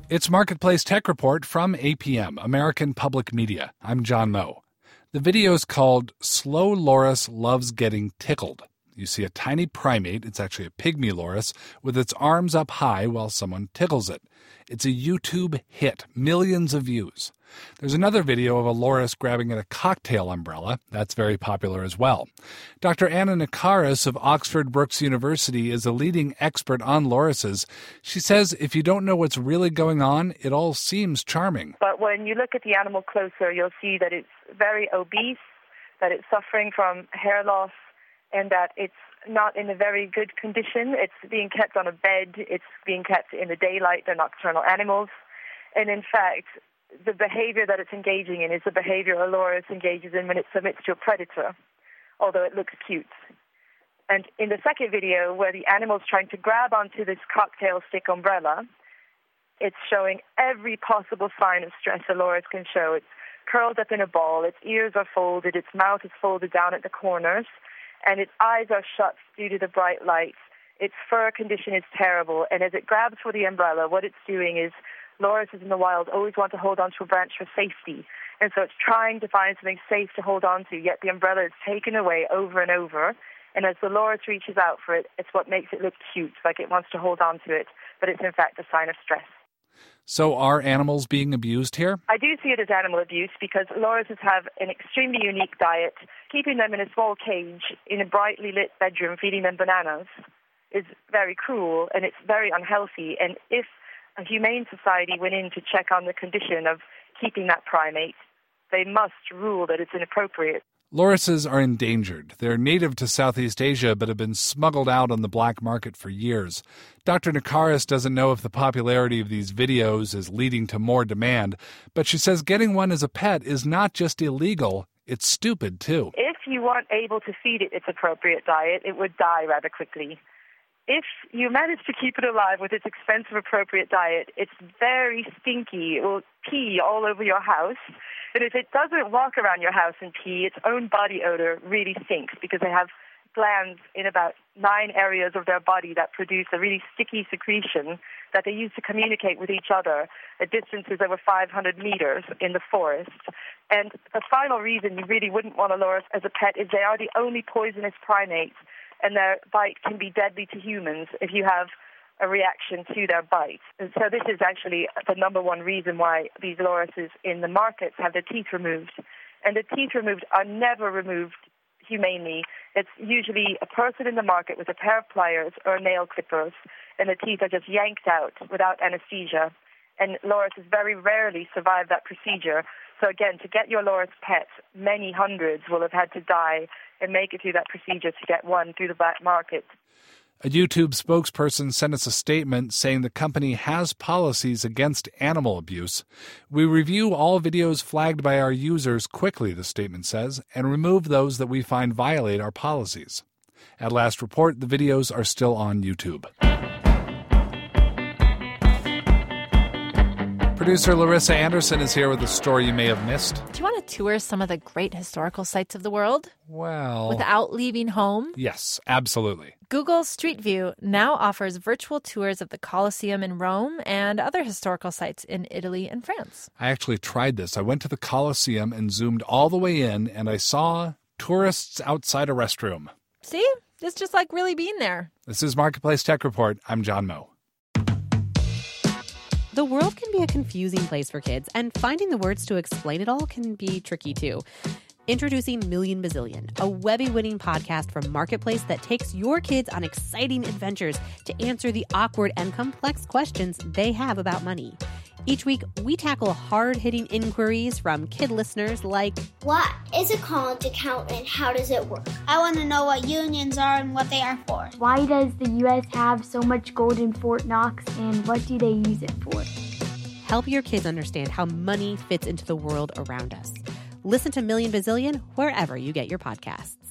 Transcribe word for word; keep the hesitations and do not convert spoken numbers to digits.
It's Marketplace Tech Report from A P M, American Public Media. I'm John Moe. The video is called Slow Loris Loves Getting Tickled. You see a tiny primate, it's actually a pygmy loris, with its arms up high while someone tickles it. It's a YouTube hit, millions of views. There's another video of a loris grabbing at a cocktail umbrella. That's very popular as well. Doctor Anna Nakaris of Oxford Brookes University is a leading expert on lorises. She says if you don't know what's really going on, it all seems charming. But when you look at the animal closer, you'll see that it's very obese, that it's suffering from hair loss, and that it's not in a very good condition. It's being kept on a bed. It's being kept in the daylight. They're nocturnal animals. And in fact, the behavior that it's engaging in is the behavior a loris engages in when it submits to a predator, although it looks cute. And in the second video, where the animal's trying to grab onto this cocktail stick umbrella, it's showing every possible sign of stress a loris can show. It's curled up in a ball. Its ears are folded. Its mouth is folded down at the corners. And its eyes are shut due to the bright lights. Its fur condition is terrible, and as it grabs for the umbrella, what it's doing is lorises in the wild always want to hold on to a branch for safety, and so it's trying to find something safe to hold on to, yet the umbrella is taken away over and over, and as the loris reaches out for it, it's what makes it look cute, like it wants to hold on to it, but it's in fact a sign of stress. So are animals being abused here? I do see it as animal abuse because lorises have an extremely unique diet. Keeping them in a small cage in a brightly lit bedroom, feeding them bananas, is very cruel and it's very unhealthy. And if a humane society went in to check on the condition of keeping that primate, they must rule that it's inappropriate. Lorises are endangered. They're native to Southeast Asia but have been smuggled out on the black market for years. Doctor Nakaris doesn't know if the popularity of these videos is leading to more demand, but she says getting one as a pet is not just illegal, it's stupid too. If you weren't able to feed it its appropriate diet, it would die rather quickly. If you manage to keep it alive with its expensive appropriate diet, it's very stinky. It will pee all over your house. And if it doesn't walk around your house and pee, its own body odor really stinks because they have glands in about nine areas of their body that produce a really sticky secretion that they use to communicate with each other at distances over five hundred meters in the forest. And the final reason you really wouldn't want a loris as a pet is they are the only poisonous primates, and their bite can be deadly to humans if you have a reaction to their bite. And so this is actually the number one reason why these lorises in the markets have their teeth removed. And the teeth removed are never removed humanely. It's usually a person in the market with a pair of pliers or nail clippers, and the teeth are just yanked out without anesthesia. And lorises very rarely survive that procedure. So again, to get your loris pet, many hundreds will have had to die and make it through that procedure to get one through the black market. A YouTube spokesperson sent us a statement saying the company has policies against animal abuse. We review all videos flagged by our users quickly, the statement says, and remove those that we find violate our policies. At last report, the videos are still on YouTube. Producer Larissa Anderson is here with a story you may have missed. Do you want to tour some of the great historical sites of the world? Well... without leaving home? Yes, absolutely. Google Street View now offers virtual tours of the Colosseum in Rome and other historical sites in Italy and France. I actually tried this. I went to the Colosseum and zoomed all the way in, and I saw tourists outside a restroom. See? It's just like really being there. This is Marketplace Tech Report. I'm John Moe. The world can be a confusing place for kids, and finding the words to explain it all can be tricky too. Introducing Million Bazillion, a Webby-winning podcast from Marketplace that takes your kids on exciting adventures to answer the awkward and complex questions they have about money. Each week, we tackle hard-hitting inquiries from kid listeners like, what is a college account and how does it work? I want to know what unions are and what they are for. Why does the U S have so much gold in Fort Knox and what do they use it for? Help your kids understand how money fits into the world around us. Listen to Million Bazillion wherever you get your podcasts.